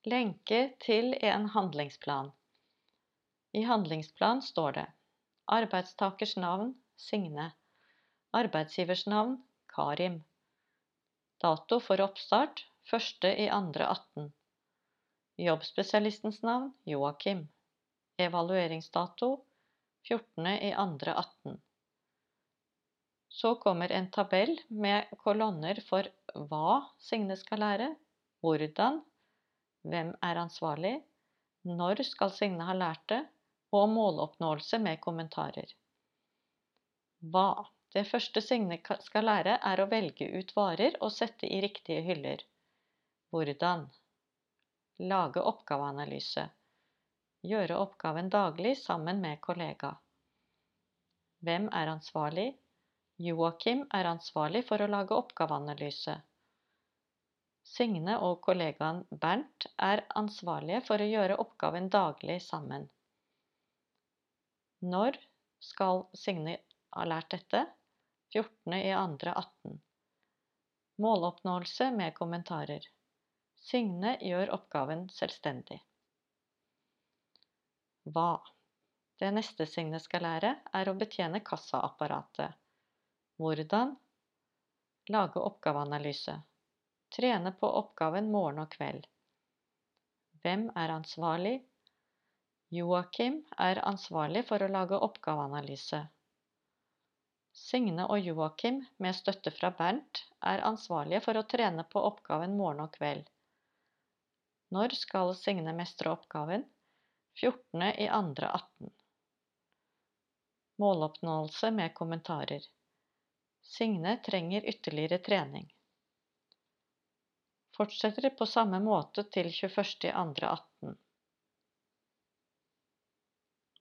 Lenke til en handlingsplan. I handlingsplan står det arbeidstakers navn Signe, arbeidsgivers navn Karim, dato for oppstart 1.2.18, jobbspesialistens navn Joakim, evalueringsdato 14.2.18. Så kommer en tabell med kolonner for hva Signe skal lære, hvordan, hvem er ansvarlig, når skal Signe ha lært det, og måloppnåelse med kommentarer. Hva? Det første Signe skal lære er å velge ut varer og sette i riktige hyller. Hvordan? Lage oppgaveanalyse. Gjøre oppgaven daglig sammen med kollega. Hvem er ansvarlig? Joakim er ansvarlig for å lage oppgaveanalyse. Signe og kollegaen Bernt er ansvarlige for å gjøre oppgaven daglig sammen. Når skal Signe ha lært dette? 14.2.18. Måloppnåelse med kommentarer. Signe gjør oppgaven selvstendig. Hva? Det neste Signe skal lære er å betjene kassaapparatet. Hvordan? Lage oppgaveanalyse. Trene på oppgaven morgen og kveld. Hvem er ansvarlig? Joakim er ansvarlig for å lage oppgaveanalyse. Signe og Joakim, med støtte fra Bernt, er ansvarlige for å trene på oppgaven morgen og kveld. Når skal Signe mestre oppgaven? 14.2.18. Måloppnåelse med kommentarer. Signe trenger ytterligere trening. Fortsetter på samme måte til 21.2.18.